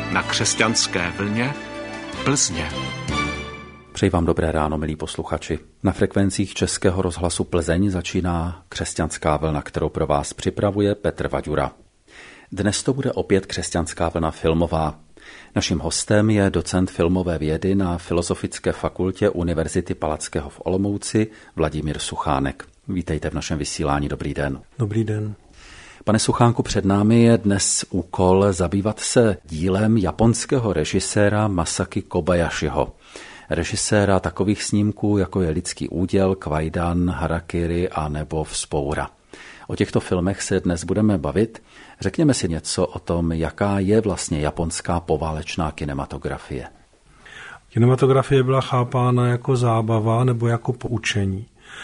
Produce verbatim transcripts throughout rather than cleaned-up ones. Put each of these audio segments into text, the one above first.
na Křesťanské vlně Plzně. Přeji vám dobré ráno, milí posluchači. Na frekvencích Českého rozhlasu Plzeň začíná Křesťanská vlna, kterou pro vás připravuje Petr Vaďura. Dnes to bude opět Křesťanská vlna filmová. Naším hostem je docent filmové vědy na Filozofické fakultě Univerzity Palackého v Olomouci Vladimír Suchánek. Vítejte v našem vysílání, dobrý den. Dobrý den. Pane Suchánku, před námi je dnes úkol zabývat se dílem japonského režiséra Masaki Kobayashiho. Režiséra takových snímků, jako je Lidský úděl, Kwaidan, Harakiri a nebo Vzpoura. O těchto filmech se dnes budeme bavit. Řekněme si něco o tom, jaká je vlastně japonská poválečná kinematografie. Kinematografie byla chápána jako zábava nebo jako poučení.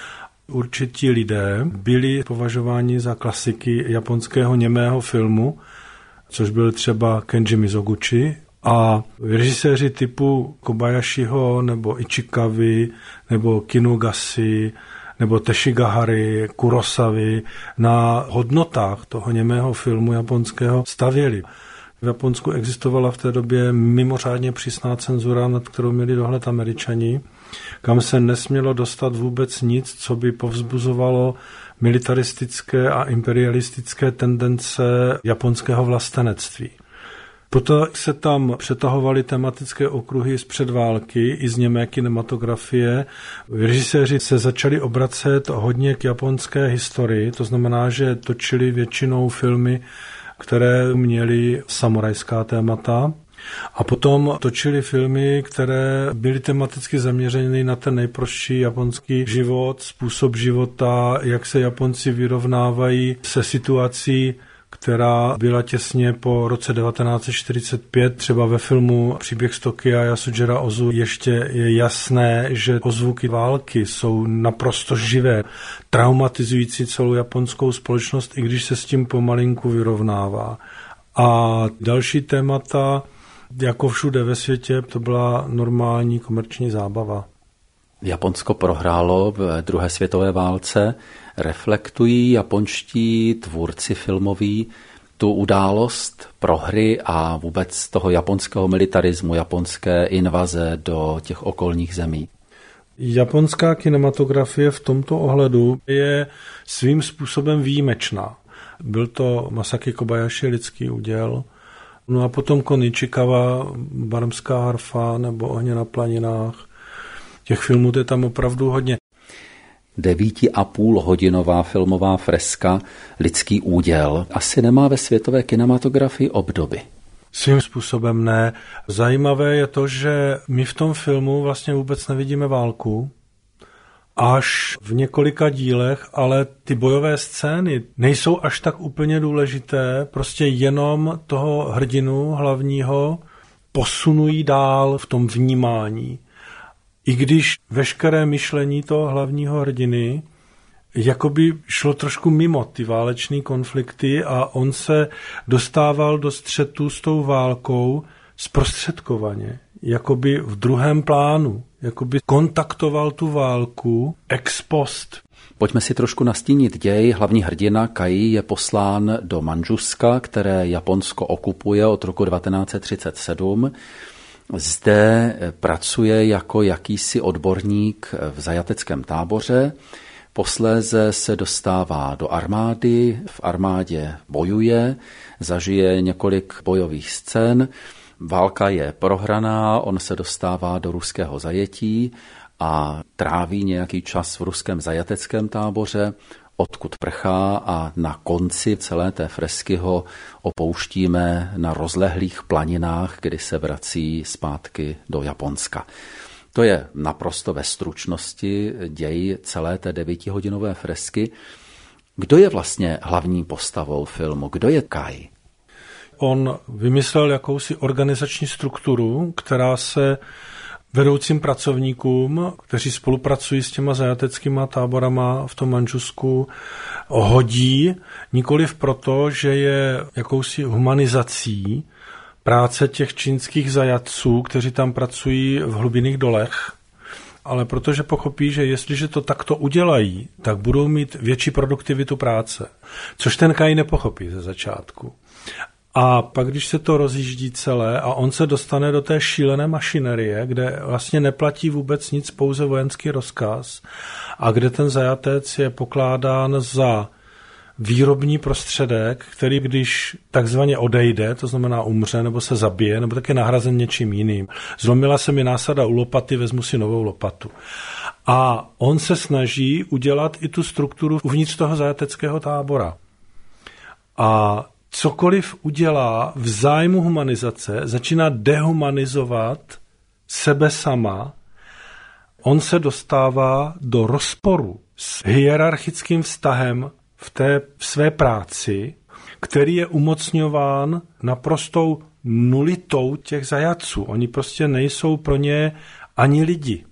Určití lidé byli považováni za klasiky japonského němého filmu, což byl třeba Kenji Mizoguchi, a režiséři typu Kobayashiho nebo Ichikawy nebo Kinugasi nebo Teshigahary, Kurosavy na hodnotách toho němého filmu japonského stavěli. V Japonsku existovala v té době mimořádně přísná cenzura, nad kterou měli dohled Američani, kam se nesmělo dostat vůbec nic, co by povzbuzovalo militaristické a imperialistické tendence japonského vlastenectví. Proto se tam přetahovaly tematické okruhy z předválky i z němé kinematografie. Režiséři se začali obracet hodně k japonské historii, to znamená, že točili většinou filmy, které měly samurajská témata. A potom točili filmy, které byly tematicky zaměřeny na ten nejprostší japonský život, způsob života, jak se Japonci vyrovnávají se situací, která byla těsně po roce devatenáct set čtyřicet pět. Třeba ve filmu Příběh z Tokia Yasujira Ozu ještě je jasné, že ozvuky války jsou naprosto živé, traumatizující celou japonskou společnost, i když se s tím pomalinku vyrovnává. A další témata, jako všude ve světě, to byla normální komerční zábava. Japonsko prohrálo v druhé světové válce. Reflektují japonští tvůrci filmoví tu událost prohry a vůbec toho japonského militarismu, japonské invaze do těch okolních zemí? Japonská kinematografie v tomto ohledu je svým způsobem výjimečná. Byl to Masaki Kobayashi, Lidský úděl, no a potom Kon Ichikawa, Barmská harfa nebo Ohně na planinách. Těch filmů je tam opravdu hodně. Devíti a půl hodinová filmová freska Lidský úděl asi nemá ve světové kinematografii obdoby. Svým způsobem ne. Zajímavé je to, že my v tom filmu vlastně vůbec nevidíme válku, až v několika dílech, ale ty bojové scény nejsou až tak úplně důležité, prostě jenom toho hrdinu hlavního posunují dál v tom vnímání. I když veškeré myšlení toho hlavního hrdiny jakoby šlo trošku mimo ty válečné konflikty a on se dostával do střetu s tou válkou zprostředkovaně, jakoby v druhém plánu, jakoby kontaktoval tu válku ex post. Pojďme si trošku nastínit děj. Hlavní hrdina Kai je poslán do Mandžuska, které Japonsko okupuje od roku devatenáct set třicet sedm. Zde pracuje jako jakýsi odborník v zajateckém táboře, posléze se dostává do armády, v armádě bojuje, zažije několik bojových scén, válka je prohraná, on se dostává do ruského zajetí a tráví nějaký čas v ruském zajateckém táboře, odkud prchá, a na konci celé té fresky ho opouštíme na rozlehlých planinách, kdy se vrací zpátky do Japonska. To je naprosto ve stručnosti děj celé té devítihodinové fresky. Kdo je vlastně hlavní postavou filmu? Kdo je Kai? On vymyslel jakousi organizační strukturu, která se vedoucím pracovníkům, kteří spolupracují s těma zajateckýma táborama v tom Mandžusku, hodí, nikoliv proto, že je jakousi humanizací práce těch čínských zajatců, kteří tam pracují v hlubinných dolech, ale protože pochopí, že jestliže to takto udělají, tak budou mít větší produktivitu práce, což ten Kai nepochopí ze začátku. A pak, když se to rozjíždí celé a on se dostane do té šílené mašinerie, kde vlastně neplatí vůbec nic, pouze vojenský rozkaz, a kde ten zajatec je pokládán za výrobní prostředek, který když takzvaně odejde, to znamená umře nebo se zabije, nebo tak je nahrazen něčím jiným. Zlomila se mi násada u lopaty, vezmu si novou lopatu. A on se snaží udělat i tu strukturu uvnitř toho zajateckého tábora. A cokoliv udělá v zájmu humanizace, začíná dehumanizovat sebe sama. On se dostává do rozporu s hierarchickým vztahem v té v své práci, který je umocňován naprostou nulitou těch zajatců. Oni prostě nejsou pro ně ani lidi.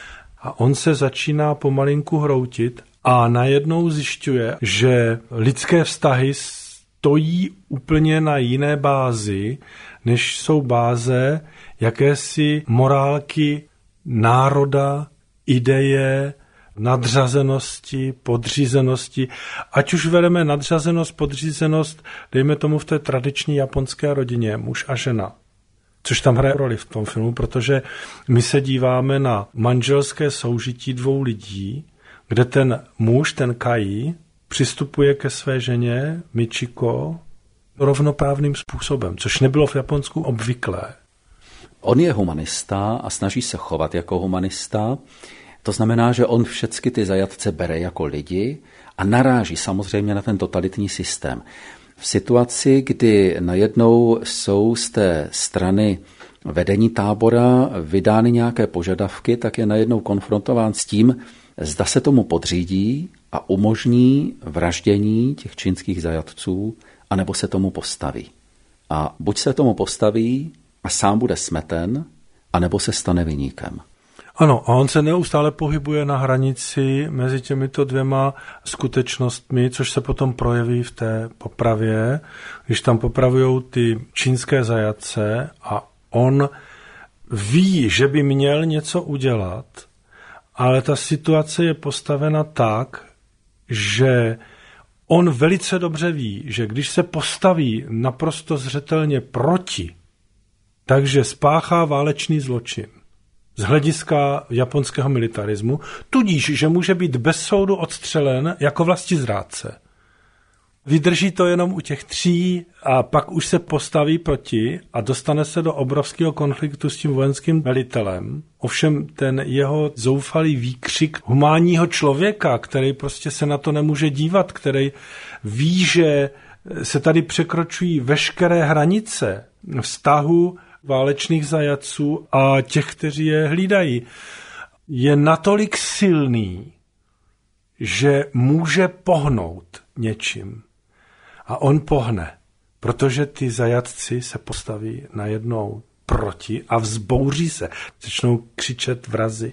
A on se začíná pomalinku hroutit a najednou zjišťuje, že lidské vztahy stojí úplně na jiné bázi, než jsou báze jakési morálky národa, ideje, nadřazenosti, podřízenosti. Ať už vedeme nadřazenost, podřízenost, dejme tomu v té tradiční japonské rodině, muž a žena. Což tam hraje roli v tom filmu, protože my se díváme na manželské soužití dvou lidí, kde ten muž, ten Kai, přistupuje ke své ženě, Michiko, rovnoprávným způsobem, což nebylo v Japonsku obvyklé. On je humanista a snaží se chovat jako humanista. To znamená, že on všechny ty zajatce bere jako lidi a naráží samozřejmě na ten totalitní systém. V situaci, kdy najednou jsou z té strany vedení tábora vydány nějaké požadavky, tak je najednou konfrontován s tím, zda se tomu podřídí a umožní vraždění těch čínských zajatců, anebo se tomu postaví. A buď se tomu postaví a sám bude smeten, anebo se stane viníkem. Ano, a on se neustále pohybuje na hranici mezi těmito dvěma skutečnostmi, což se potom projeví v té popravě, když tam popravujou ty čínské zajatce a on ví, že by měl něco udělat, ale ta situace je postavena tak, že on velice dobře ví, že když se postaví naprosto zřetelně proti, takže spáchá válečný zločin z hlediska japonského militarismu, tudíž, že může být bez soudu odstřelen jako vlastizrádce. Vydrží to jenom u těch tří a pak už se postaví proti a dostane se do obrovského konfliktu s tím vojenským velitelem. Ovšem ten jeho zoufalý výkřik humánního člověka, který prostě se na to nemůže dívat, který ví, že se tady překročují veškeré hranice vztahu válečných zajatců a těch, kteří je hlídají, je natolik silný, že může pohnout něčím. A on pohne, protože ty zajatci se postaví najednou proti a vzbouří se. Začnou křičet vrazi.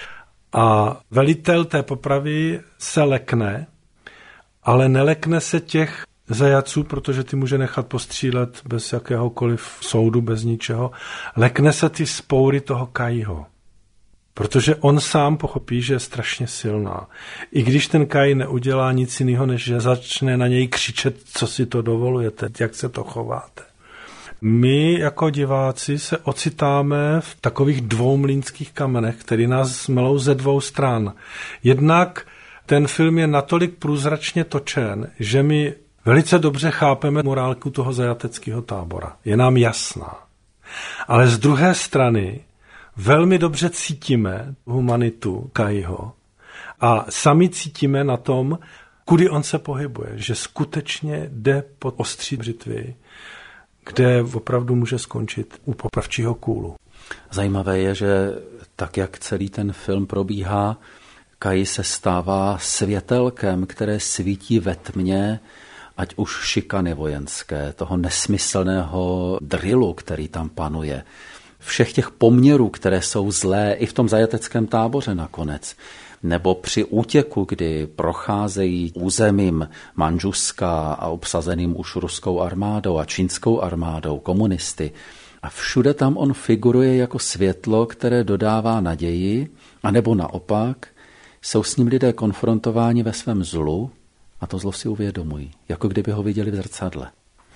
A velitel té popravy se lekne, ale nelekne se těch zajatců, protože ty může nechat postřílet bez jakéhokoliv soudu, bez ničeho. Lekne se ty spoury toho Kaiho. Protože on sám pochopí, že je strašně silná. I když ten Kai neudělá nic jiného, než že začne na něj křičet, co si to dovolujete, jak se to chováte. My jako diváci se ocitáme v takových dvou mlýnských kamenech, který nás smelou ze dvou stran. Jednak ten film je natolik průzračně točen, že my velice dobře chápeme morálku toho zajateckého tábora. Je nám jasná. Ale z druhé strany velmi dobře cítíme humanitu Kaiho a sami cítíme na tom, kudy on se pohybuje, že skutečně jde pod ostří břitvy, kde opravdu může skončit u popravčího kůlu. Zajímavé je, že tak, jak celý ten film probíhá, Kai se stává světelkem, které svítí ve tmě, ať už šikany vojenské, toho nesmyslného drillu, který tam panuje, všech těch poměrů, které jsou zlé i v tom zajateckém táboře nakonec, nebo při útěku, kdy procházejí územím Mandžuska a obsazeným už ruskou armádou a čínskou armádou, komunisty. A všude tam on figuruje jako světlo, které dodává naději, anebo naopak jsou s ním lidé konfrontováni ve svém zlu a to zlo si uvědomují, jako kdyby ho viděli v zrcadle.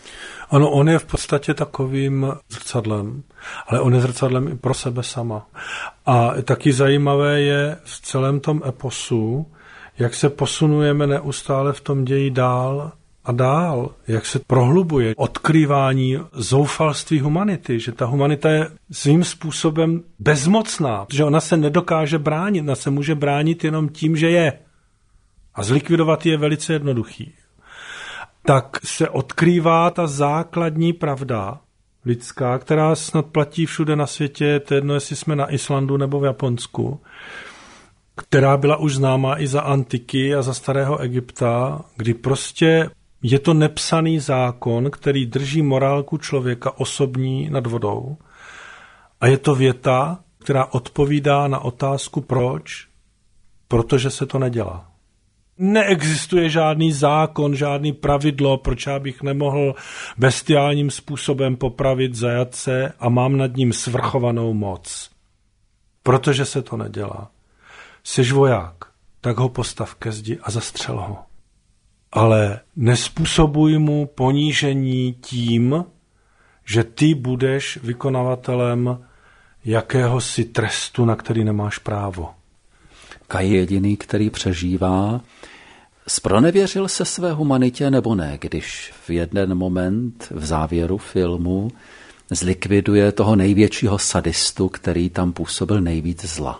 Ano, on je v podstatě takovým zrcadlem, ale on je zrcadlem i pro sebe sama. A taky zajímavé je v celém tom eposu, jak se posunujeme neustále v tom ději dál a dál, jak se prohlubuje odkrývání zoufalství humanity, že ta humanita je svým způsobem bezmocná, že ona se nedokáže bránit, ona se může bránit jenom tím, že je. A zlikvidovat je velice jednoduchý. Tak se odkrývá ta základní pravda lidská, která snad platí všude na světě, to jedno, jestli jsme na Islandu nebo v Japonsku, která byla už známá i za antiky a za starého Egypta, kdy prostě je to nepsaný zákon, který drží morálku člověka osobní nad vodou. A je to věta, která odpovídá na otázku proč, protože se to nedělá. Neexistuje žádný zákon, žádný pravidlo, proč já bych nemohl bestiálním způsobem popravit zajatce a mám nad ním svrchovanou moc. Protože se to nedělá. Jseš voják, tak ho postav ke zdi a zastřel ho. Ale nespůsobuj mu ponížení tím, že ty budeš vykonavatelem jakéhosi trestu, na který nemáš právo. Kaj je jediný, který přežívá. Zpronevěřil se své humanitě nebo ne, když v jeden moment v závěru filmu zlikviduje toho největšího sadistu, který tam působil nejvíc zla?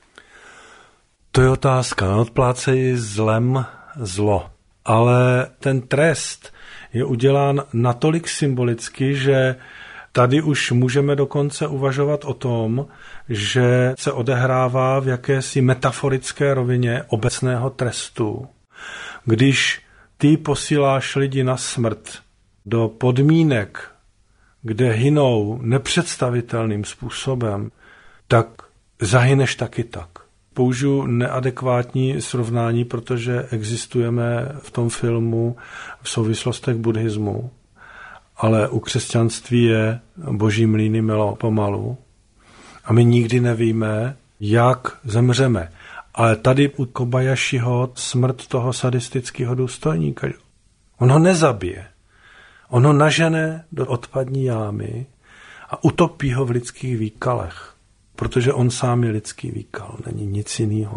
To je otázka. Neodplácejí zlem zlo. Ale ten trest je udělán natolik symbolicky, že tady už můžeme dokonce uvažovat o tom, že se odehrává v jakési metaforické rovině obecného trestu. Když ty posíláš lidi na smrt do podmínek, kde hynou nepředstavitelným způsobem, tak zahyneš taky tak. Použiju neadekvátní srovnání, protože existujeme v tom filmu v souvislostech buddhismu, ale u křesťanství je boží mlýny melo pomalu a my nikdy nevíme, jak zemřeme. Ale tady u Kobayashiho smrt toho sadistického důstojníka, on ho nezabije. On ho nažene do odpadní jámy a utopí ho v lidských výkalech, protože on sám je lidský výkal, není nic jiného.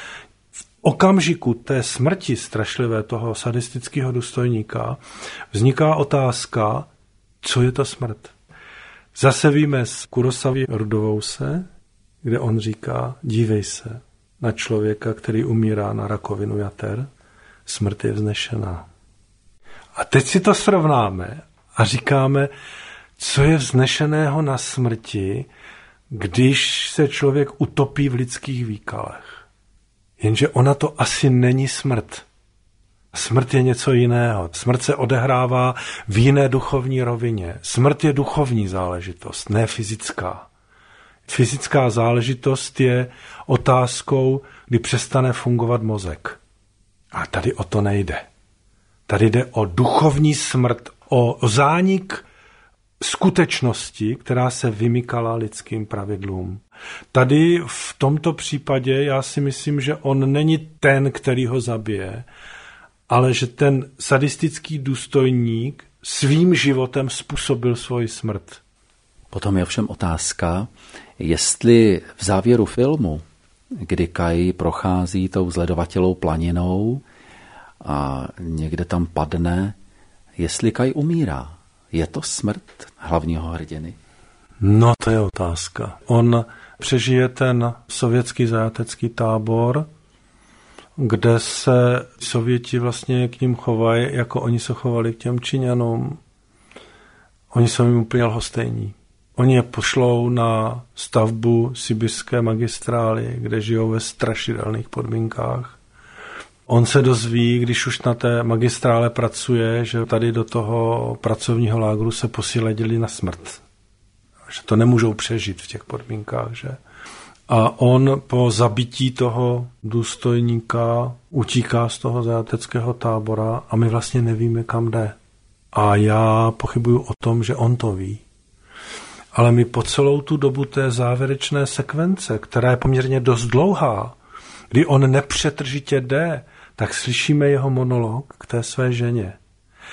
V okamžiku té smrti strašlivé toho sadistického důstojníka vzniká otázka, co je to smrt. Zase víme z Kurosavy Rudovouse, kde on říká, dívej se na člověka, který umírá na rakovinu jater, smrt je vznešená. A teď si to srovnáme a říkáme, co je vznešeného na smrti, když se člověk utopí v lidských výkalech. Jenže ona to asi není smrt. Smrt je něco jiného. Smrt se odehrává v jiné duchovní rovině. Smrt je duchovní záležitost, ne fyzická. Fyzická záležitost je otázkou, kdy přestane fungovat mozek. A tady o to nejde. Tady jde o duchovní smrt, o zánik skutečnosti, která se vymykala lidským pravidlům. Tady v tomto případě já si myslím, že on není ten, který ho zabije, ale že ten sadistický důstojník svým životem způsobil svoji smrt. Potom je ovšem otázka, jestli v závěru filmu, kdy Kai prochází tou zledovatělou planinou a někde tam padne, jestli Kai umírá. Je to smrt hlavního hrdiny? No, to je otázka. On přežije ten sovětský zajatecký tábor, kde se Sověti vlastně k ním chovají, jako oni se chovali k těm Číňanům. Oni jsou jim úplně lhostejní. Oni je pošlou na stavbu sibirské magistrály, kde žijou ve strašidelných podmínkách. On se dozví, když už na té magistrále pracuje, že tady do toho pracovního lágru se posílají lidi na smrt. Že to nemůžou přežít v těch podmínkách. Že? A on po zabití toho důstojníka utíká z toho zajateckého tábora a my vlastně nevíme, kam jde. A já pochybuju o tom, že on to ví. Ale my po celou tu dobu té závěrečné sekvence, která je poměrně dost dlouhá, kdy on nepřetržitě jde, tak slyšíme jeho monolog k té své ženě.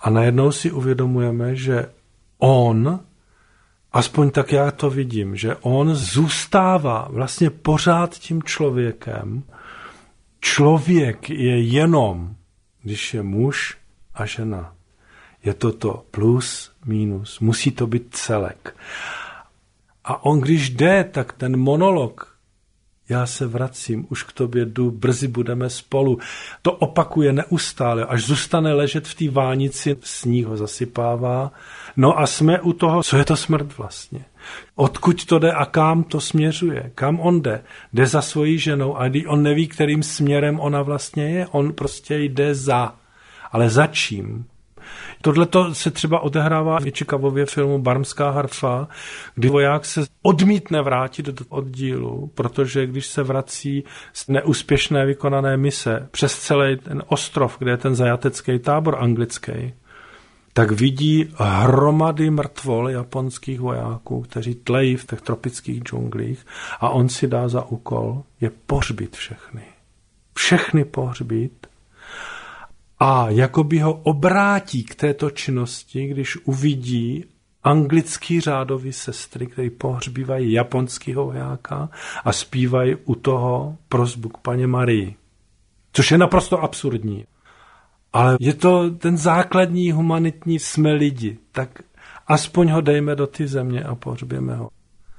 A najednou si uvědomujeme, že on, aspoň tak já to vidím, že on zůstává vlastně pořád tím člověkem. Člověk je jenom, když je muž a žena. Je to to plus, minus, musí to být celek. A on, když jde, tak ten monolog, já se vracím, už k tobě jdu, brzy budeme spolu, to opakuje neustále, až zůstane ležet v té vánici, sníh ho zasypává. No a jsme u toho, co je to smrt vlastně. Odkud to jde a kam to směřuje, kam on jde. Jde za svojí ženou a on neví, kterým směrem ona vlastně je, on prostě jde za. Ale za čím? Tohle se třeba odehrává v Čikavově filmu Barmská harfa, kdy voják se odmítne vrátit do oddílu, protože když se vrací z neúspěšné vykonané mise přes celý ten ostrov, kde je ten zajatecký tábor anglický, tak vidí hromady mrtvol japonských vojáků, kteří tlejí v těch tropických džunglích a on si dá za úkol je pohřbít všechny. Všechny pohřbít. A jakoby ho obrátí k této činnosti, když uvidí anglický řádový sestry, který pohřbívají japonského vojáka a zpívají u toho prosbu k Paně Marii. Což je naprosto absurdní. Ale je to ten základní humanitní jsme lidi, tak aspoň ho dejme do ty země a pohřběme ho.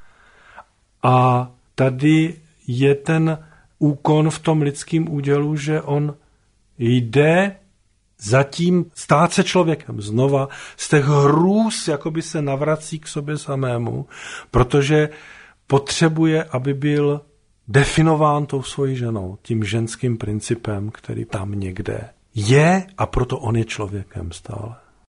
A tady je ten úkon v tom lidském údělu, že on jde zatím stát se člověkem znova, z těch hrůz jakoby se navrací k sobě samému, protože potřebuje, aby byl definován tou svojí ženou, tím ženským principem, který tam někde je a proto on je člověkem stále.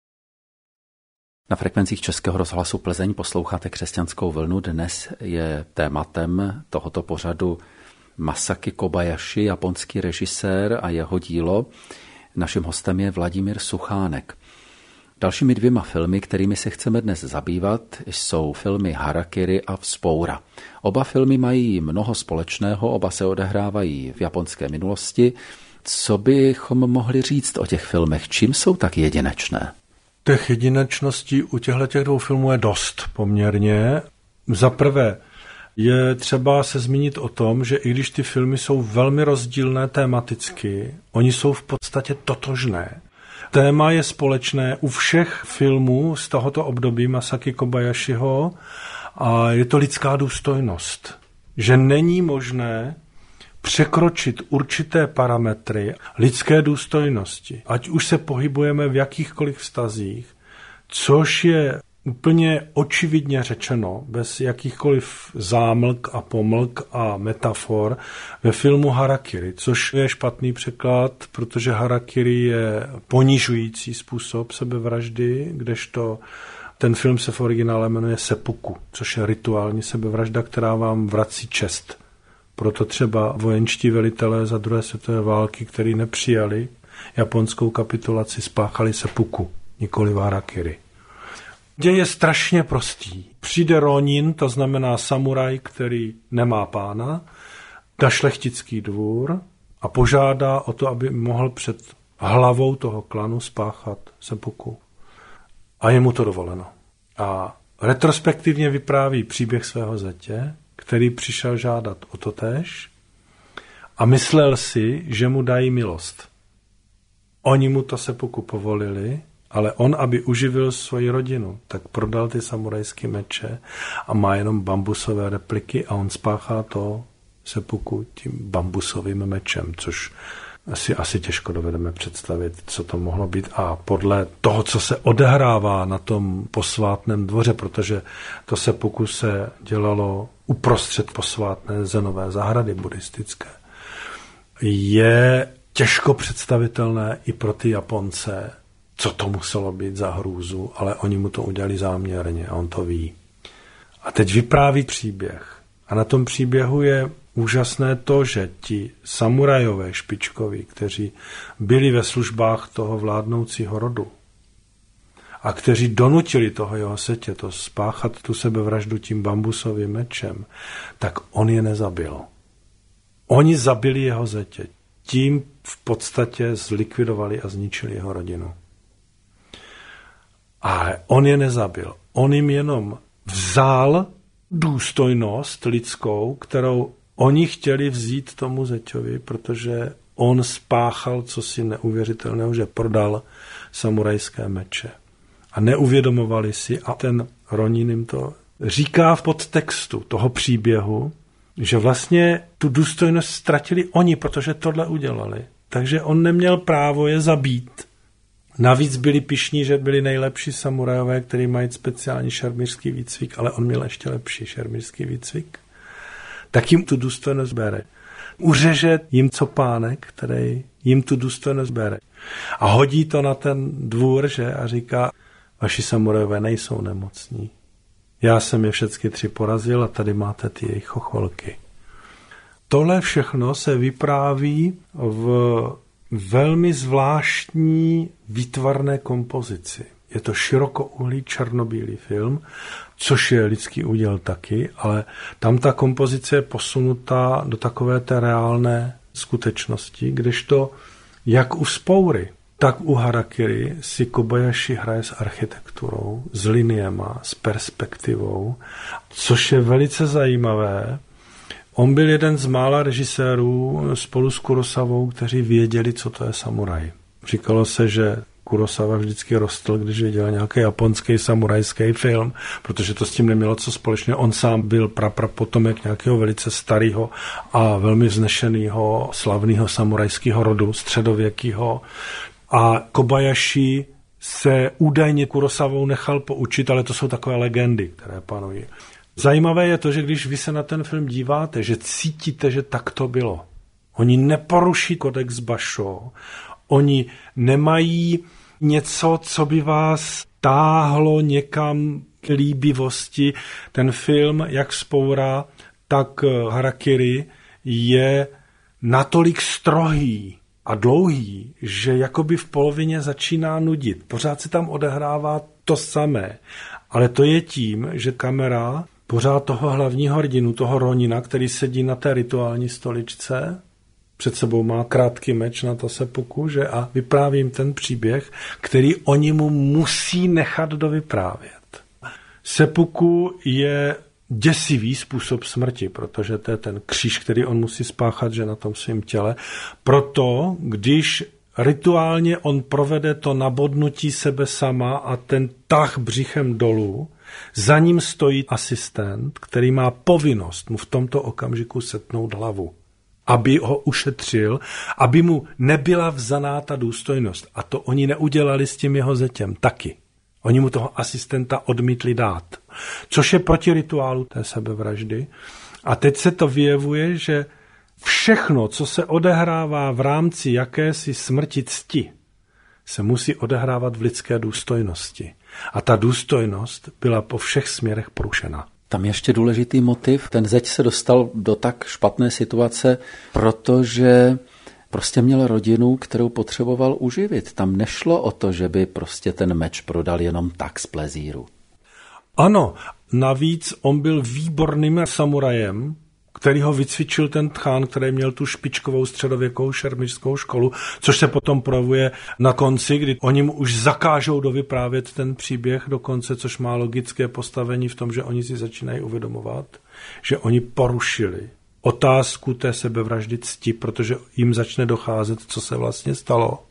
Na frekvencích Českého rozhlasu Plzeň posloucháte Křesťanskou vlnu. Dnes je tématem tohoto pořadu Masaki Kobayashi, japonský režisér a jeho dílo. Naším hostem je Vladimír Suchánek. Dalšími dvěma filmy, kterými se chceme dnes zabývat, jsou filmy Harakiri a Vzpoura. Oba filmy mají mnoho společného, oba se odehrávají v japonské minulosti. Co bychom mohli říct o těch filmech? Čím jsou tak jedinečné? Těch jedinečností u těchto dvou filmů je dost poměrně. Za prvé je třeba se zmínit o tom, že i když ty filmy jsou velmi rozdílné tematicky, oni jsou v podstatě totožné. Téma je společné u všech filmů z tohoto období Masaki Kobayashiho a je to lidská důstojnost. Že není možné překročit určité parametry lidské důstojnosti, ať už se pohybujeme v jakýchkoliv vztazích, což je úplně očividně řečeno, bez jakýchkoliv zámlk a pomlk a metafor ve filmu Harakiri, což je špatný překlad, protože Harakiri je ponižující způsob sebevraždy, kdežto ten film se v originále jmenuje Seppuku, což je rituální sebevražda, která vám vrací čest. Proto třeba vojenští velitelé za druhé světové války, kteří nepřijali japonskou kapitulaci, spáchali seppuku, nikoli harakiri. Děj je strašně prostý. Přijde ronin, to znamená samuraj, který nemá pána, na šlechtický dvůr a požádá o to, aby mohl před hlavou toho klanu spáchat seppuku. A je mu to dovoleno. A retrospektivně vypráví příběh svého zetě, který přišel žádat o totéž a myslel si, že mu dají milost. Oni mu to seppuku povolili, ale on, aby uživil svoji rodinu, tak prodal ty samurajské meče a má jenom bambusové repliky a on spáchá to seppuku tím bambusovým mečem, což asi, asi těžko dovedeme představit, co to mohlo být. A podle toho, co se odehrává na tom posvátném dvoře, protože to seppuku se dělalo uprostřed posvátné zenové zahrady buddhistické, je těžko představitelné i pro ty Japonce, co to muselo být za hrůzu, ale oni mu to udělali záměrně a on to ví. A teď vypráví příběh. A na tom příběhu je úžasné to, že ti samurajové špičkoví, kteří byli ve službách toho vládnoucího rodu a kteří donutili toho jeho setě to spáchat tu sebevraždu tím bambusovým mečem, tak on je nezabil. Oni zabili jeho zetě. Tím v podstatě zlikvidovali a zničili jeho rodinu. Ale on je nezabil. On jim jenom vzal důstojnost lidskou, kterou oni chtěli vzít tomu zeťovi, protože on spáchal cosi neuvěřitelného, že prodal samurajské meče. A neuvědomovali si, a ten Ronin jim to říká v podtextu toho příběhu, že vlastně tu důstojnost ztratili oni, protože tohle udělali. Takže on neměl právo je zabít. Navíc byli pyšní, že byli nejlepší samurajové, kteří mají speciální šermířský výcvik, ale on měl ještě lepší šermířský výcvik. Tak jim tu důstojnost bere. Uřeže jim copánek, který jim tu důstojnost bere. A hodí to na ten dvůr, že, a říká, vaši samurajové nejsou nemocní. Já jsem je všechny tři porazil a tady máte ty jejich chocholky. Tohle všechno se vypráví v velmi zvláštní výtvarné kompozici. Je to širokouhlý černobílý film, což je lidský úděl taky, ale tam ta kompozice je posunutá do takové té reálné skutečnosti, kdežto jak u Vzpoury, tak u Harakiri si Kobayashi hraje s architekturou, s liniema, s perspektivou, což je velice zajímavé. On byl jeden z mála režisérů spolu s Kurosawou, kteří věděli, co to je samuraj. Říkalo se, že Kurosawa vždycky rostl, když viděl nějaký japonský samurajský film, protože to s tím nemělo co společného. On sám byl praprapotomek nějakého velice starého a velmi vznešeného, slavného samurajského rodu, středověkého. A Kobayashi se údajně Kurosawou nechal poučit, ale to jsou takové legendy, které panují. Zajímavé je to, že když vy se na ten film díváte, že cítíte, že tak to bylo. Oni neporuší kodex Basho, oni nemají něco, co by vás táhlo někam k líbivosti. Ten film, jak Vzpoura, tak Harakiri, je natolik strohý a dlouhý, že jakoby v polovině začíná nudit. Pořád se tam odehrává to samé. Ale to je tím, že kamera pořád toho hlavního hrdinu, toho Ronina, který sedí na té rituální stoličce, před sebou má krátký meč na to seppuku, že a vyprávím ten příběh, který oni mu musí nechat dovyprávět. Seppuku je děsivý způsob smrti, protože to je ten kříž, který on musí spáchat, že na tom svém těle. Proto, když rituálně on provede to nabodnutí sebe sama a ten tah břichem dolů, za ním stojí asistent, který má povinnost mu v tomto okamžiku setnout hlavu, aby ho ušetřil, aby mu nebyla vzaná ta důstojnost. A to oni neudělali s tím jeho zetěm taky. Oni mu toho asistenta odmítli dát, což je proti rituálu té sebevraždy. A teď se to vyjevuje, že všechno, co se odehrává v rámci jakési smrti cti, se musí odehrávat v lidské důstojnosti. A ta důstojnost byla po všech směrech porušena. Tam je ještě důležitý motiv. Ten zeď se dostal do tak špatné situace, protože prostě měl rodinu, kterou potřeboval uživit. Tam nešlo o to, že by prostě ten meč prodal jenom tak z plezíru. Ano, navíc on byl výborným samurajem, který ho vycvičil ten Tchán, který měl tu špičkovou středověkou šermířskou školu, což se potom projevuje na konci, kdy oni mu už zakážou dovyprávět ten příběh do konce, což má logické postavení v tom, že oni si začínají uvědomovat, že oni porušili otázku té sebevraždy cti, protože jim začne docházet, co se vlastně stalo.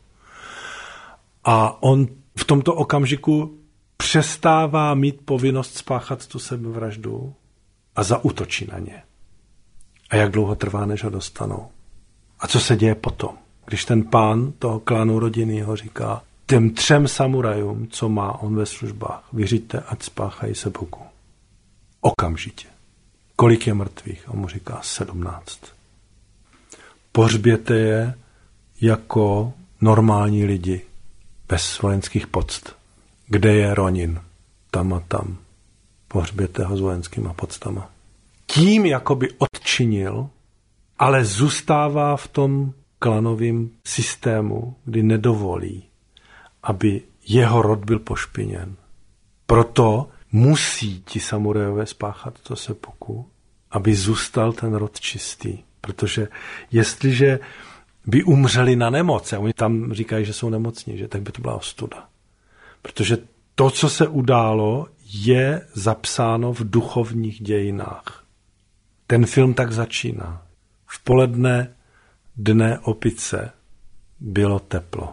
A on v tomto okamžiku přestává mít povinnost spáchat tu sebevraždu a zaútočí na ně. A jak dlouho trvá, než ho dostanou? A co se děje potom, když ten pán toho klanu rodiny ho říká těm třem samurajům, co má on ve službách, vyřiďte, ať spáchají seppuku. Okamžitě. Kolik je mrtvých? On mu říká sedmnáct. Pohřběte je jako normální lidi, bez vojenských poct. Kde je Ronin? Tam a tam. Pohřběte ho s vojenskýma poctama. Tím jakoby odčinil, ale zůstává v tom klanovém systému, kdy nedovolí, aby jeho rod byl pošpiněn. Proto musí ti samurajové spáchat to seppuku, aby zůstal ten rod čistý. Protože jestliže by umřeli na nemoc, a oni tam říkají, že jsou nemocní, že tak by to byla ostuda. Protože to, co se událo, je zapsáno v duchovních dějinách. Ten film tak začíná. V poledne dne opice bylo teplo.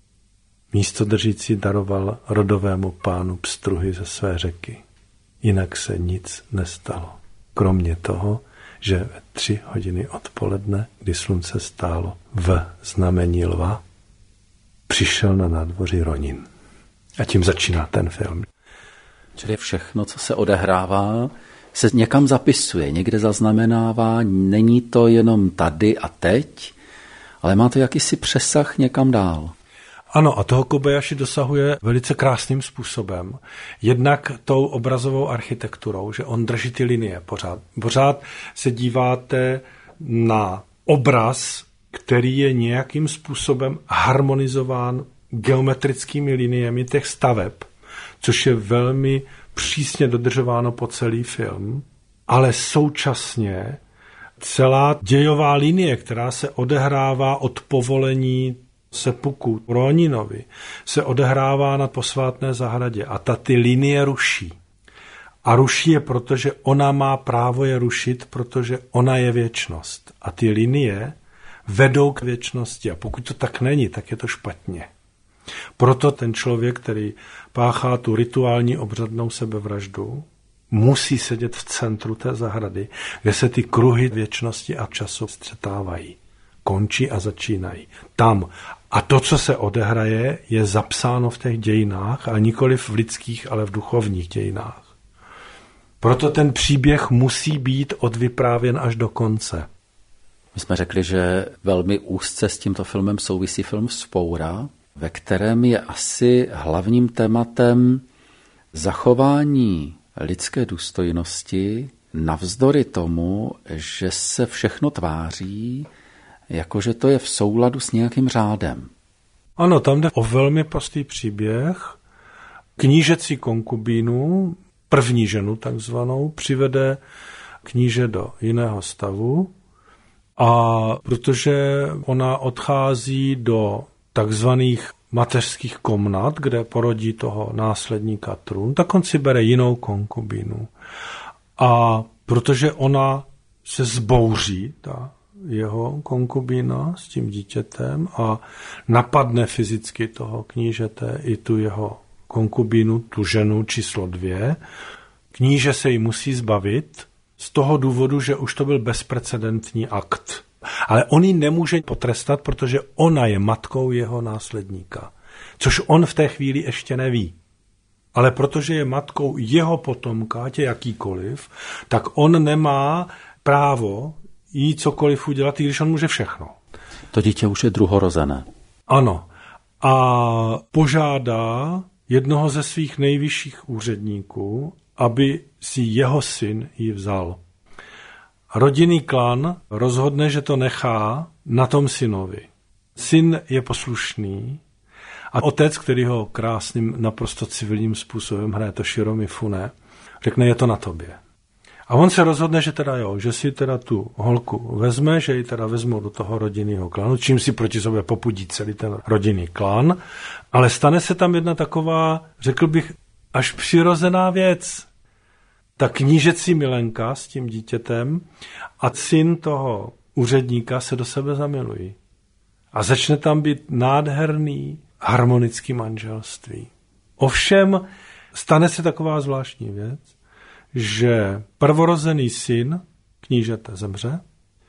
Místodržící daroval rodovému pánu pstruhy ze své řeky. Jinak se nic nestalo. Kromě toho, že ve tři hodiny odpoledne, kdy slunce stálo v znamení lva, přišel na nádvoří Ronin. A tím začíná ten film. Čili všechno, co se odehrává, se někam zapisuje, někde zaznamenává, není to jenom tady a teď, ale má to jakýsi přesah někam dál. Ano, a toho Kobayashi dosahuje velice krásným způsobem. Jednak tou obrazovou architekturou, že on drží ty linie pořád. Pořád se díváte na obraz, který je nějakým způsobem harmonizován geometrickými liniemi těch staveb, což je velmi přísně dodržováno po celý film, ale současně celá dějová linie, která se odehrává od povolení seppuku Roninovi, se odehrává na posvátné zahradě a ta ty linie ruší. A ruší je, protože ona má právo je rušit, protože ona je věčnost. A ty linie vedou k věčnosti. A pokud to tak není, tak je to špatně. Proto ten člověk, který páchá tu rituální obřadnou sebevraždu, musí sedět v centru té zahrady, kde se ty kruhy věčnosti a času střetávají. Končí a začínají. Tam. A to, co se odehraje, je zapsáno v těch dějinách, a nikoliv v lidských, ale v duchovních dějinách. Proto ten příběh musí být odvyprávěn až do konce. My jsme řekli, že velmi úzce s tímto filmem souvisí film Vzpoura, ve kterém je asi hlavním tématem zachování lidské důstojnosti navzdory tomu, že se všechno tváří, jakože to je v souladu s nějakým řádem. Ano, tam jde o velmi prostý příběh. Knížecí konkubínu, první ženu takzvanou, přivede kníže do jiného stavu, a protože ona odchází do takzvaných mateřských komnat, kde porodí toho následníka trůn, tak on si bere jinou konkubínu. A protože ona se zbouří, ta jeho konkubína s tím dítětem, a napadne fyzicky toho knížete i tu jeho konkubínu, tu ženu číslo dvě, kníže se jí musí zbavit z toho důvodu, že už to byl bezprecedentní akt. Ale on ji nemůže potrestat, protože ona je matkou jeho následníka. Což on v té chvíli ještě neví. Ale protože je matkou jeho potomka, ať je jakýkoliv, tak on nemá právo jí cokoliv udělat, i když on může všechno. To dítě už je druhorozené. Ano. A požádá jednoho ze svých nejvyšších úředníků, aby si jeho syn ji vzal. Rodinný klan rozhodne, že to nechá na tom synovi. Syn je poslušný a otec, který ho krásným, naprosto civilním způsobem hraje Toshiro Mifune, řekne, je to na tobě. A on se rozhodne, že teda jo, že si teda tu holku vezme, že ji teda vezmou do toho rodinného klanu, čím si proti sobě popudí celý ten rodinný klan, ale stane se tam jedna taková, řekl bych, až přirozená věc. Ta knížecí milenka s tím dítětem a syn toho úředníka se do sebe zamilují. A začne tam být nádherný harmonický manželství. Ovšem stane se taková zvláštní věc, že prvorozený syn knížete zemře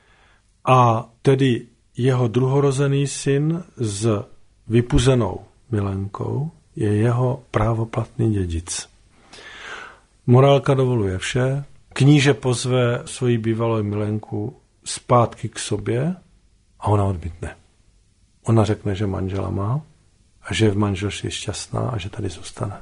a tedy jeho druhorozený syn s vypuzenou milenkou je jeho právoplatný dědic. Morálka dovoluje vše. Kníže pozve svoji bývalou milenku zpátky k sobě a ona odmítne. Ona řekne, že manžela má a že je v manželství šťastná a že tady zůstane.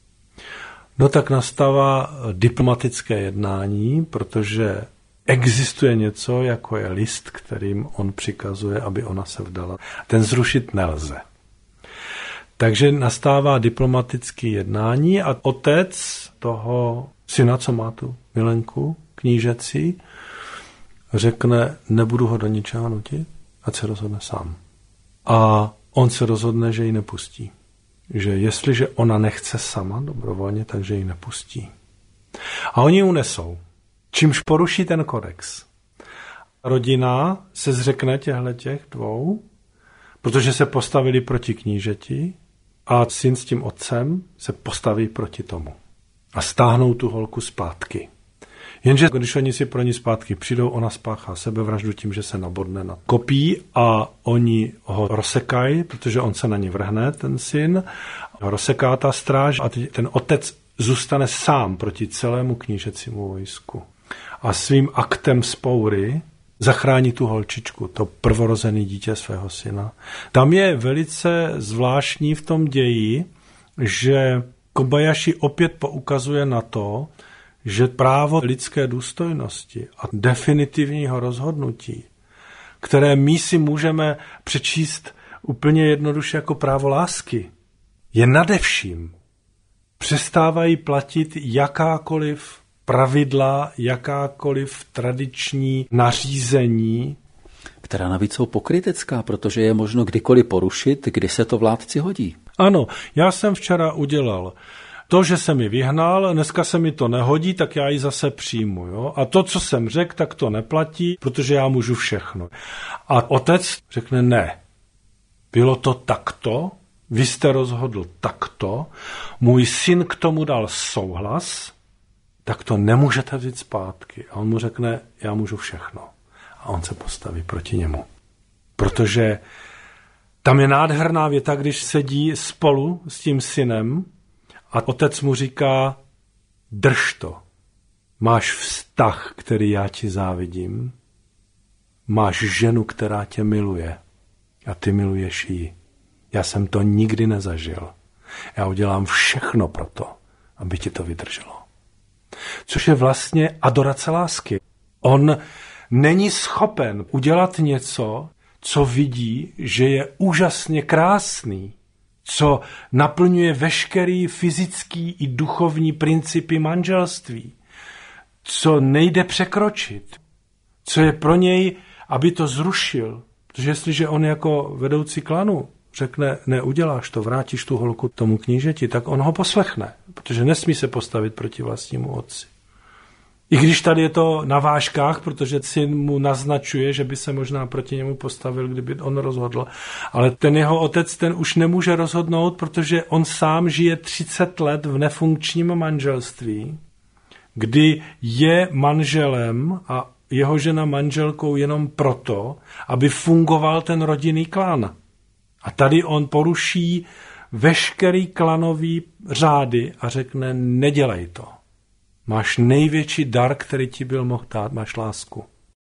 No tak nastává diplomatické jednání, protože existuje něco, jako je list, kterým on přikazuje, aby ona se vdala. Ten zrušit nelze. Takže nastává diplomatické jednání a otec toho syna, co má tu milenku knížecí, řekne, nebudu ho do ničeho nutit, ať se rozhodne sám. A on se rozhodne, že ji nepustí. že jestliže ona nechce sama dobrovolně, takže ji nepustí. A oni ji unesou, čímž poruší ten kodex. Rodina se zřekne těchto dvou, protože se postavili proti knížeti a syn s tím otcem se postaví proti tomu. A stáhnou tu holku zpátky. Jenže když oni si pro ní zpátky přijdou, ona spáchá sebevraždu tím, že se nabodne na kopí a oni ho rozsekají, protože on se na ní vrhne, ten syn, rozseká ta stráž a ten otec zůstane sám proti celému knížecímu vojsku. A svým aktem vzpoury zachrání tu holčičku, to prvorozené dítě svého syna. Tam je velice zvláštní v tom ději, že Kobayashi opět poukazuje na to, že právo lidské důstojnosti a definitivního rozhodnutí, které my si můžeme přečíst úplně jednoduše jako právo lásky, je nadevším. Přestávají platit jakákoliv pravidla, jakákoliv tradiční nařízení. Která navíc jsou pokrytecká, protože je možno kdykoliv porušit, kdy se to vládci hodí. Ano, já jsem včera udělal to, že se mi vyhnal, dneska se mi to nehodí, tak já ji zase přijmu. Jo? A to, co jsem řekl, tak to neplatí, protože já můžu všechno. A otec řekne ne. Bylo to takto, vy jste rozhodl takto, můj syn k tomu dal souhlas, tak to nemůžete vzít zpátky. A on mu řekne, já můžu všechno. A on se postaví proti němu. Protože tam je nádherná věta, když sedí spolu s tím synem a otec mu říká, drž to. Máš vztah, který já ti závidím. Máš ženu, která tě miluje. A ty miluješ ji. Já jsem to nikdy nezažil. Já udělám všechno pro to, aby ti to vydrželo. Což je vlastně adorace lásky. On není schopen udělat něco, co vidí, že je úžasně krásný, co naplňuje veškerý fyzický i duchovní principy manželství, co nejde překročit, co je pro něj, aby to zrušil. Protože jestliže on jako vedoucí klanu řekne, neuděláš to, vrátíš tu holku tomu knížeti, tak on ho poslechne, protože nesmí se postavit proti vlastnímu otci. I když tady je to na vážkách, protože syn mu naznačuje, že by se možná proti němu postavil, kdyby on rozhodl. Ale ten jeho otec, ten už nemůže rozhodnout, protože on sám žije třicet let v nefunkčním manželství, kdy je manželem a jeho žena manželkou jenom proto, aby fungoval ten rodinný klan. A tady on poruší veškerý klanový řády a řekne, nedělej to. Máš největší dar, který ti byl mohl dát, máš lásku.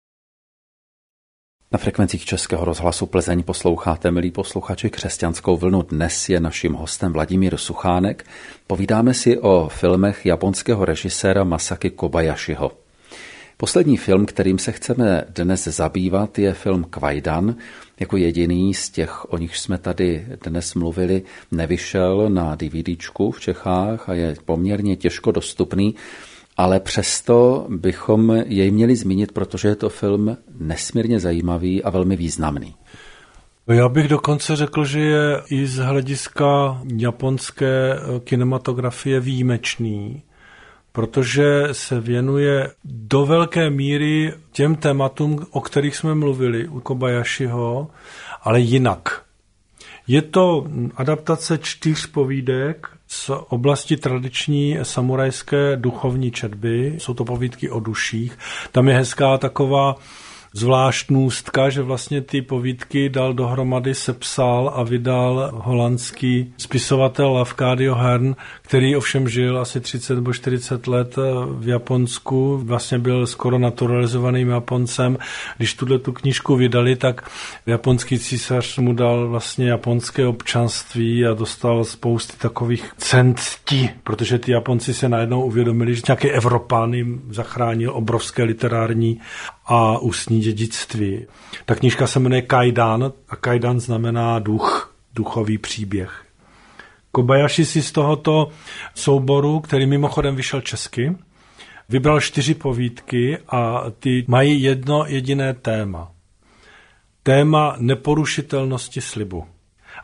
Na frekvencích Českého rozhlasu Plzeň posloucháte, milí posluchači, Křesťanskou vlnu. Dnes je naším hostem Vladimír Suchánek. Povídáme si o filmech japonského režiséra Masaki Kobayashiho. Poslední film, kterým se chceme dnes zabývat, je film Kwaidan. Jako jediný z těch, o nich jsme tady dnes mluvili, nevyšel na DVDčku v Čechách a je poměrně těžko dostupný, ale přesto bychom jej měli zmínit, protože je to film nesmírně zajímavý a velmi významný. Já bych dokonce řekl, že je i z hlediska japonské kinematografie výjimečný, protože se věnuje do velké míry těm tématům, o kterých jsme mluvili u Kobayashiho, ale jinak. Je to adaptace čtyř povídek z oblasti tradiční samurajské duchovní četby. Jsou to povídky o duších. Tam je hezká taková zvláštnůstka, že vlastně ty povídky dal dohromady, sepsal a vydal holandský spisovatel Lafcadio Hearn, který ovšem žil asi třicet nebo čtyřicet let v Japonsku, vlastně byl skoro naturalizovaným Japoncem. Když tuhle tu knížku vydali, tak japonský císař mu dal vlastně japonské občanství a dostal spousty takových ctí, protože ty Japonci se najednou uvědomili, že nějaký Evropán jim zachránil obrovské literární a ústní dědictví. Ta knížka se jmenuje Kwaidan a Kwaidan znamená duch, duchový příběh. Kobayashi si z tohoto souboru, který mimochodem vyšel česky, vybral čtyři povídky a ty mají jedno jediné téma. Téma neporušitelnosti slibu.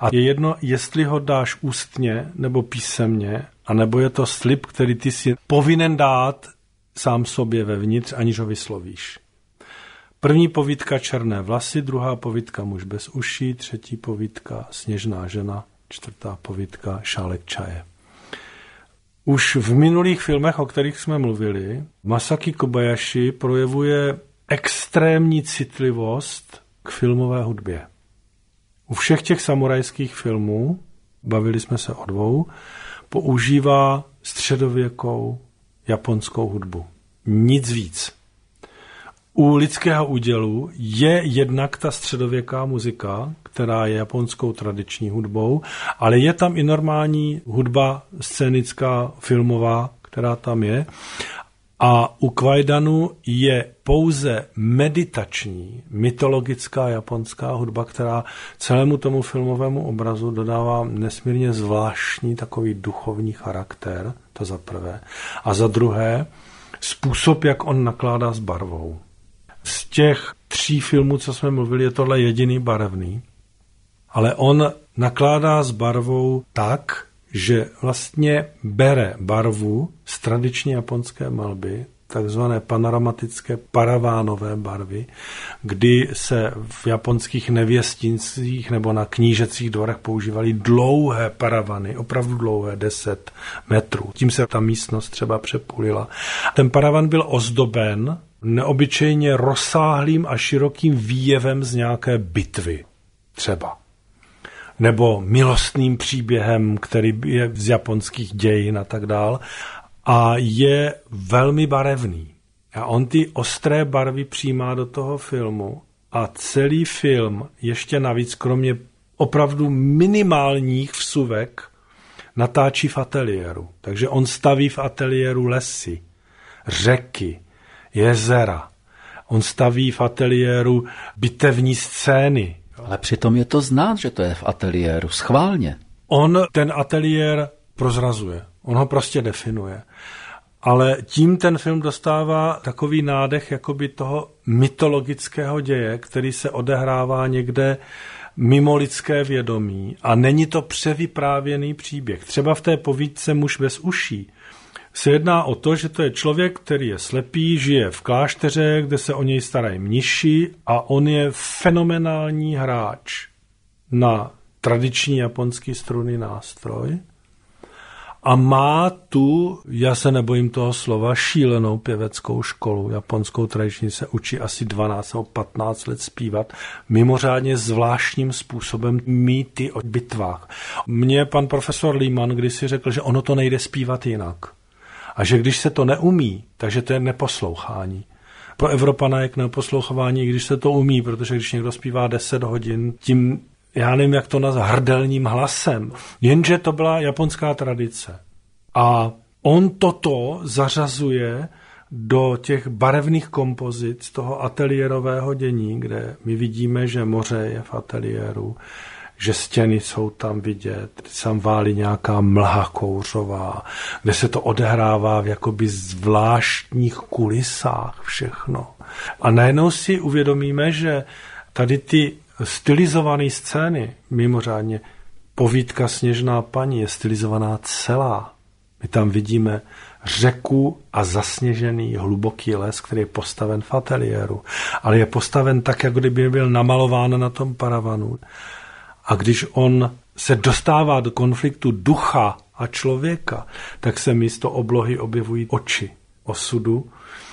A je jedno, jestli ho dáš ústně nebo písemně, anebo je to slib, který ty si povinen dát sám sobě vevnitř, aniž ho vyslovíš. První povídka Černé vlasy, druhá povídka Muž bez uší, třetí povídka Sněžná žena, čtvrtá povídka Šálek čaje. Už v minulých filmech, o kterých jsme mluvili, Masaki Kobayashi projevuje extrémní citlivost k filmové hudbě. U všech těch samurajských filmů, bavili jsme se o dvou, používá středověkou japonskou hudbu. Nic víc. U Lidského údělu je jednak ta středověká muzika, která je japonskou tradiční hudbou, ale je tam i normální hudba scénická, filmová, která tam je. A u Kvajdanu je pouze meditační, mytologická japonská hudba, která celému tomu filmovému obrazu dodává nesmírně zvláštní takový duchovní charakter, to za prvé. A za druhé, způsob, jak on nakládá s barvou. Z těch tří filmů, co jsme mluvili, je tohle jediný barevný, ale on nakládá s barvou tak, že vlastně bere barvu z tradiční japonské malby, takzvané panoramatické paravánové barvy, kdy se v japonských nevěstincích nebo na knížecích dvorech používaly dlouhé paravany, opravdu dlouhé, deset metrů. Tím se ta místnost třeba přepůlila. Ten paravan byl ozdoben neobyčejně rozsáhlým a širokým výjevem z nějaké bitvy třeba. Nebo milostným příběhem, který je z japonských dějin a tak dál. A je velmi barevný. A on ty ostré barvy přijímá do toho filmu a celý film ještě navíc, kromě opravdu minimálních vsuvek, natáčí v ateliéru. Takže on staví v ateliéru lesy, řeky, jezera. On staví v ateliéru bitevní scény. Ale přitom je to znát, že to je v ateliéru, schválně. On ten ateliér prozrazuje. On ho prostě definuje. Ale tím ten film dostává takový nádech jakoby toho mytologického děje, který se odehrává někde mimo lidské vědomí. A není to převyprávěný příběh. Třeba v té povídce Muž bez uší se jedná o to, že to je člověk, který je slepý, žije v klášteře, kde se o něj starají mniši a on je fenomenální hráč na tradiční japonský strunný nástroj a má tu, já se nebojím toho slova, šílenou pěveckou školu. Japonskou tradiční se učí asi dvanáct nebo patnáct let zpívat, mimořádně zvláštním způsobem mýty o bitvách. Mně pan profesor Lehmann kdysi řekl, že ono to nejde zpívat jinak. A že když se to neumí, takže to je neposlouchání. Pro Evropana je k neposlouchování, i když se to umí, protože když někdo zpívá deset hodin, tím, já nevím, jak to nazvat, hrdelním hlasem. Jenže to byla japonská tradice. A on toto zařazuje do těch barevných kompozic toho ateliérového dění, kde my vidíme, že moře je v ateliéru, že stěny jsou tam vidět, tam válí nějaká mlha kouřová, kde se to odehrává v jakoby zvláštních kulisách všechno. A najednou si uvědomíme, že tady ty stylizované scény, mimořádně povídka Sněžná paní je stylizovaná celá. My tam vidíme řeku a zasněžený hluboký les, který je postaven v ateliéru, ale je postaven tak, jako kdyby byl namalován na tom paravanu. A když on se dostává do konfliktu ducha a člověka, tak se místo oblohy objevují oči osudu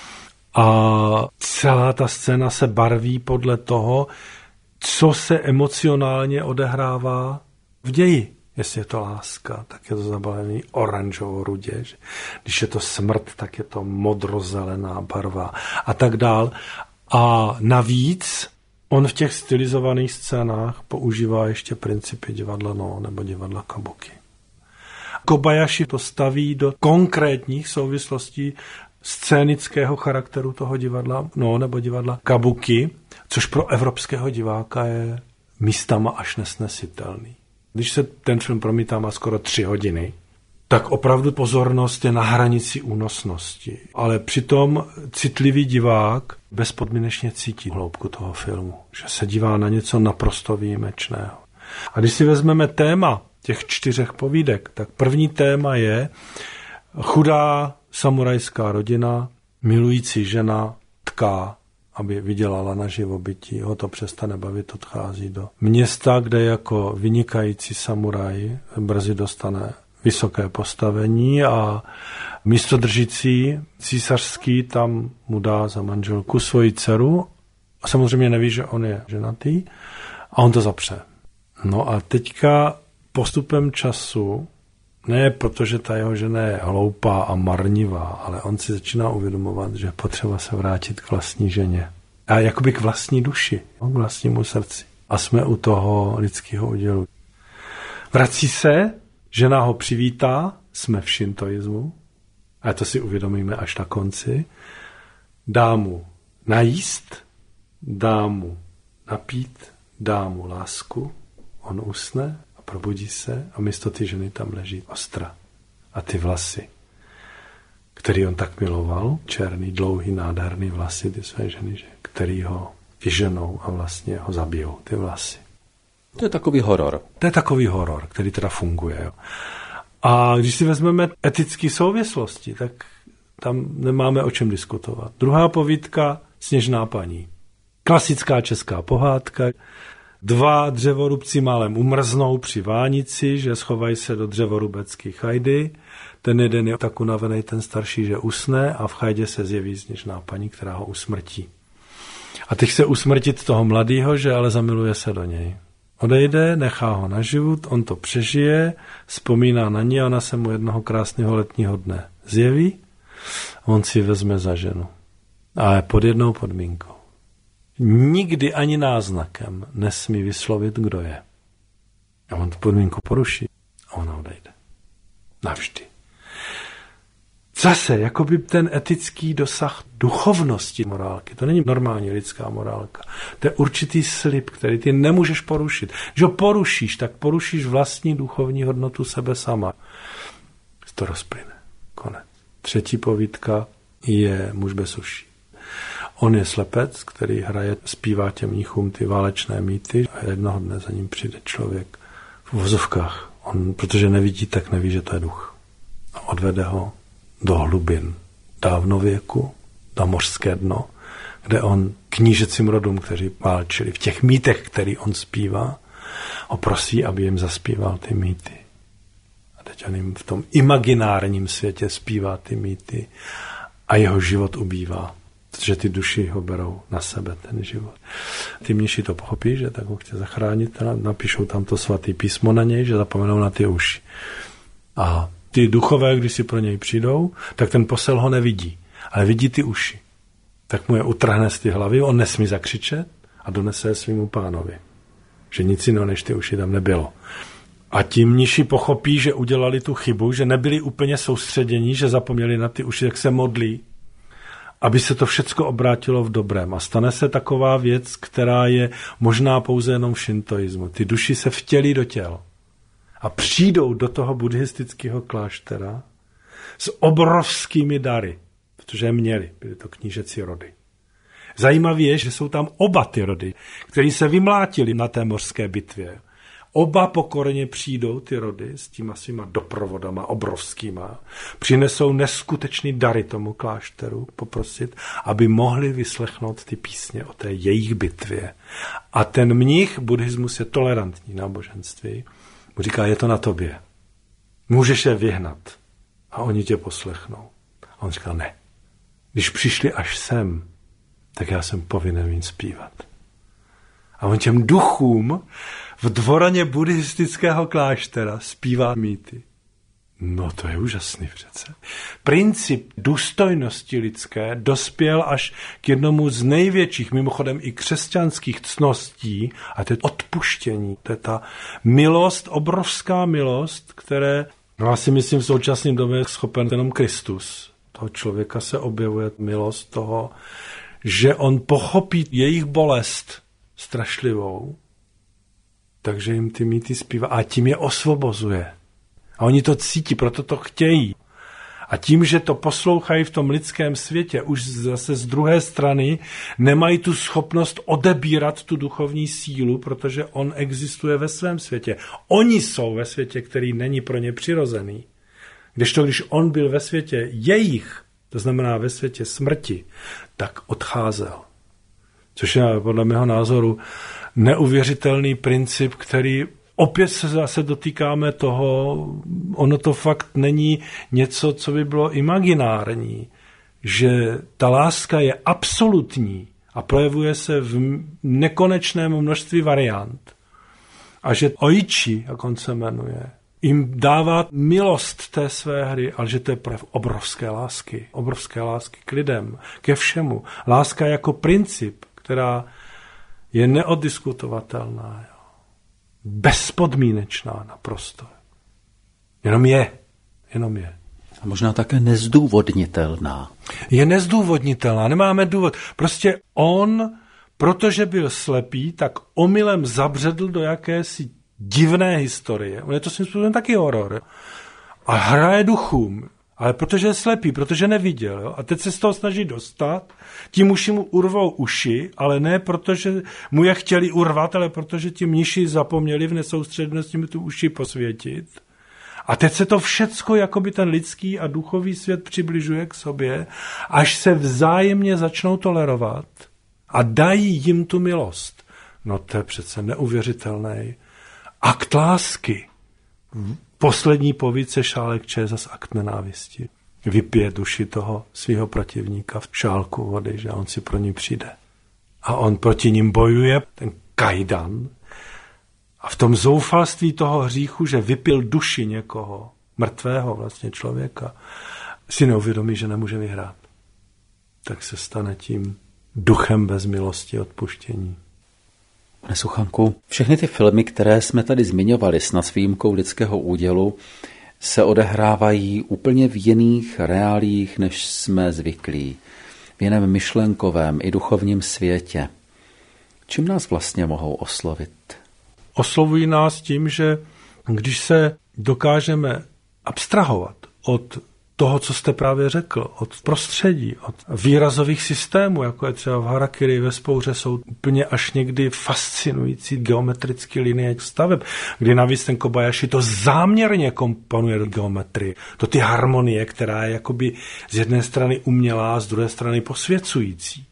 a celá ta scéna se barví podle toho, co se emocionálně odehrává v ději. Jestli je to láska, tak je to zabalený oranžovo-rudě. Když je to smrt, tak je to modrozelená barva a tak dál. A navíc on v těch stylizovaných scénách používá ještě principy divadla no nebo divadla kabuki. Kobayashi to staví do konkrétních souvislostí scénického charakteru toho divadla no nebo divadla kabuki, což pro evropského diváka je místama až nesnesitelný. Když se ten film promítá, má skoro tři hodiny, tak opravdu pozornost je na hranici únosnosti. Ale přitom citlivý divák bezpodmínečně cítí hloubku toho filmu, že se dívá na něco naprosto výjimečného. A když si vezmeme téma těch čtyřech povídek, tak první téma je chudá samurajská rodina, milující žena tká, aby vydělala na živobytí. Ho to přestane bavit, odchází do města, kde jako vynikající samuraj brzy dostane vysoké postavení a místodržící císařský tam mu dá za manželku svoji dceru a samozřejmě neví, že on je ženatý a on to zapře. No a teďka postupem času, ne protože ta jeho žena je hloupá a marnivá, ale on si začíná uvědomovat, že je potřeba se vrátit k vlastní ženě. A jakoby k vlastní duši, k vlastnímu srdci. A jsme u toho lidského udělu. Vrací se, žena ho přivítá, jsme v šintoismu, a to si uvědomíme až na konci, dá mu najíst, dá mu napít, dá mu lásku, on usne a probudí se a místo ty ženy tam leží ostra a ty vlasy, který on tak miloval, černý, dlouhý, nádherný vlasy ty své ženy, že, který ho vyženou a vlastně ho zabijou, ty vlasy. To je takový horor. To je takový horor, který teda funguje. Jo. A když si vezmeme etické souvislosti, tak tam nemáme o čem diskutovat. Druhá povídka, Sněžná paní. Klasická česká pohádka. Dva dřevorubci málem umrznou při vánici, že schovají se do dřevorubecké chajdy. Ten jeden je tak unavený, ten starší, že usne a v chajdě se zjeví Sněžná paní, která ho usmrtí. A teď chce usmrtit toho mladýho, že ale zamiluje se do něj. Odejde, nechá ho na život, on to přežije, vzpomíná na ní a ona se mu jednoho krásného letního dne zjeví a on si vezme za ženu. Ale pod jednou podmínkou. Nikdy ani náznakem nesmí vyslovit, kdo je. A on tu podmínku poruší a ona odejde. Navždy. Zase, jakoby ten etický dosah duchovnosti morálky. To není normální lidská morálka. To je určitý slib, který ty nemůžeš porušit. Když ho porušíš, tak porušíš vlastní duchovní hodnotu sebe sama. To rozplyne. Konec. Třetí povídka je Muž bez uší. On je slepec, který hraje, zpívá těm mnichům ty válečné mýty a jednoho dne za ním přijde člověk v vozovkách. On, protože nevidí, tak neví, že to je duch. A odvede ho do hlubin dávnověku, na mořské dno, kde on knížecím rodům, kteří válčili v těch mýtech, který on zpívá, ho prosí, aby jim zaspíval ty mýty. A teď on jim v tom imaginárním světě zpívá ty mýty a jeho život ubývá, protože ty duši ho berou na sebe, ten život. Ty mniši to pochopí, že tak ho chce zachránit, napíšou tam to svatý písmo na něj, že zapomenou na ty uši. A ty duchové, když si pro něj přijdou, tak ten posel ho nevidí, ale vidí ty uši. Tak mu je utrhne z ty hlavy, on nesmí zakřičet a donese je svýmu pánovi. Že nic jiného než ty uši tam nebylo. A ti mniši pochopí, že udělali tu chybu, že nebyli úplně soustředění, že zapomněli na ty uši, jak se modlí, aby se to všecko obrátilo v dobrém. A stane se taková věc, která je možná pouze jenom v šintoismu. Ty duši se vtělí do těl a přijdou do toho buddhistického kláštera s obrovskými dary, protože je měli, byly to knížecí rody. Zajímavé je, že jsou tam oba ty rody, které se vymlátili na té mořské bitvě. Oba pokorně přijdou ty rody s těma svýma doprovodama obrovskýma, přinesou neskutečný dary tomu klášteru, poprosit, aby mohli vyslechnout ty písně o té jejich bitvě. A ten mnich, buddhismus je tolerantní náboženství, mu říká, je to na tobě. Můžeš je vyhnat a oni tě poslechnou. A on říká, ne. Když přišli až sem, tak já jsem povinen jim zpívat. A on těm duchům v dvoraně buddhistického kláštera zpívá mýty. No to je úžasný přece. Princip důstojnosti lidské dospěl až k jednomu z největších, mimochodem i křesťanských ctností, a to je odpuštění. To je ta milost, obrovská milost, které, no já si myslím, v současném době je schopen jenom Kristus. Toho člověka se objevuje milost toho, že on pochopí jejich bolest strašlivou, takže jim ty mýty zpívá a tím je osvobozuje. A oni to cítí, proto to chtějí. A tím, že to poslouchají v tom lidském světě, už zase z druhé strany nemají tu schopnost odebírat tu duchovní sílu, protože on existuje ve svém světě. Oni jsou ve světě, který není pro ně přirozený. Kdežto, když on byl ve světě jejich, to znamená ve světě smrti, tak odcházel. Což je podle mého názoru neuvěřitelný princip, který opět se zase dotýkáme toho, ono to fakt není něco, co by bylo imaginární, že ta láska je absolutní a projevuje se v nekonečném množství variant. A že Oichi, jak on se jmenuje, jim dává milost té své hry, ale že to je projev obrovské lásky, obrovské lásky k lidem, ke všemu. Láska jako princip, která je neoddiskutovatelná, jo. Bezpodmínečná naprosto. Jenom je, jenom je. A možná také nezdůvodnitelná. Je nezdůvodnitelná, nemáme důvod. Prostě on, protože byl slepý, tak omylem zabředl do jakési divné historie. On je to svým způsobem taky horor. A hraje duchům. Ale protože je slepý, protože neviděl. Jo? A teď se z toho snaží dostat, tím uši mu urvou uši, ale ne protože mu je chtěli urvat, ale protože ti mniši zapomněli v nesoustřednosti mu tu uši posvětit. A teď se to všecko, jakoby ten lidský a duchový svět přibližuje k sobě, až se vzájemně začnou tolerovat a dají jim tu milost. No to je přece neuvěřitelný akt lásky. Poslední povídce Šálek Č je zas akt nenávisti. Vypije duši toho svého protivníka v šálku vody, že on si pro ní přijde. A on proti ním bojuje, ten kajdan. A v tom zoufalství toho hříchu, že vypil duši někoho, mrtvého vlastně člověka, si neuvědomí, že nemůže vyhrát. Tak se stane tím duchem bez milosti odpuštění. Pane Suchanku, všechny ty filmy, které jsme tady zmiňovali, snad s výjimkou Lidského údělu, se odehrávají úplně v jiných reálích, než jsme zvyklí. V jiném myšlenkovém i duchovním světě. Čím nás vlastně mohou oslovit? Oslovují nás tím, že když se dokážeme abstrahovat od toho, co jste právě řekl, od prostředí, od výrazových systémů, jako je třeba v harakiri, ve spouře, jsou úplně až někdy fascinující geometrické linie staveb, kdy navíc ten Kobayashi to záměrně komponuje do geometrii. To ty harmonie, která je jakoby z jedné strany umělá, z druhé strany posvěcující.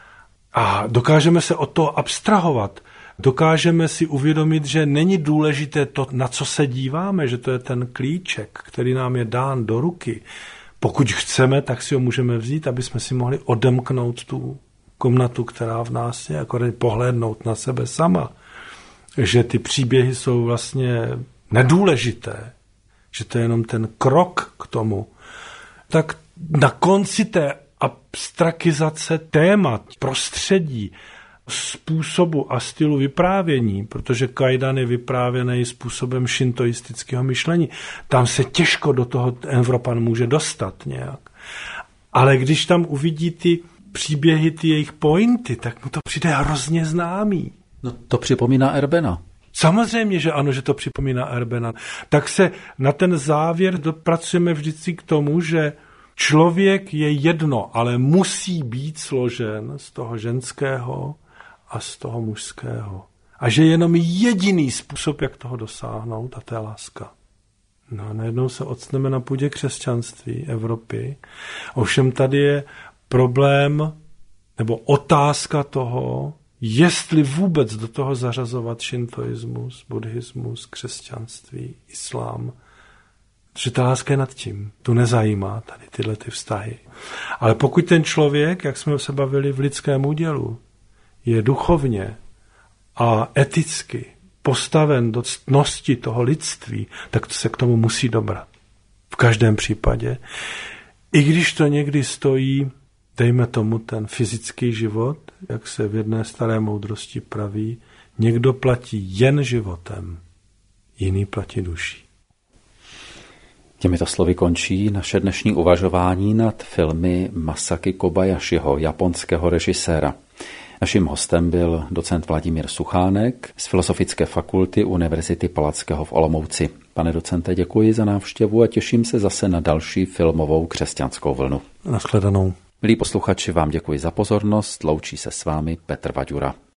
A dokážeme se od toho abstrahovat. Dokážeme si uvědomit, že není důležité to, na co se díváme, že to je ten klíček, který nám je dán do ruky. Pokud chceme, tak si ho můžeme vzít, aby jsme si mohli odemknout tu komnatu, která v nás je, jako pohlédnout na sebe sama. Že ty příběhy jsou vlastně nedůležité, že to je jenom ten krok k tomu. Tak na konci té abstrakizace témat, prostředí, způsobu a stylu vyprávění, protože kajdan je vyprávěný způsobem šintoistického myšlení. Tam se těžko do toho Evropan může dostat nějak. Ale když tam uvidí ty příběhy, ty jejich pointy, tak mu to přijde hrozně známý. No to připomíná Erbena. Samozřejmě, že ano, že to připomíná Erbena. Tak se na ten závěr dopracujeme vždycky k tomu, že člověk je jedno, ale musí být složen z toho ženského a z toho mužského. A že je jenom jediný způsob, jak toho dosáhnout, a to je láska. No a najednou se odstneme na půdě křesťanství Evropy. Ovšem tady je problém, nebo otázka toho, jestli vůbec do toho zařazovat šintoismus, buddhismus, křesťanství, islám. Že ta láska je nad tím. Tu nezajímá tady tyhle ty vztahy. Ale pokud ten člověk, jak jsme se bavili v Lidském údělu, je duchovně a eticky postaven do ctnosti toho lidství, tak se k tomu musí dobrat. V každém případě. I když to někdy stojí, dejme tomu ten fyzický život, jak se v jedné staré moudrosti praví, někdo platí jen životem, jiný platí duší. Těmito slovy končí naše dnešní uvažování nad filmy Masaki Kobayashiho, japonského režiséra. Naším hostem byl docent Vladimír Suchánek z Filozofické fakulty Univerzity Palackého v Olomouci. Pane docente, děkuji za návštěvu a těším se zase na další filmovou křesťanskou vlnu. Nashledanou. Milí posluchači, vám děkuji za pozornost. Loučí se s vámi Petr Vaďura.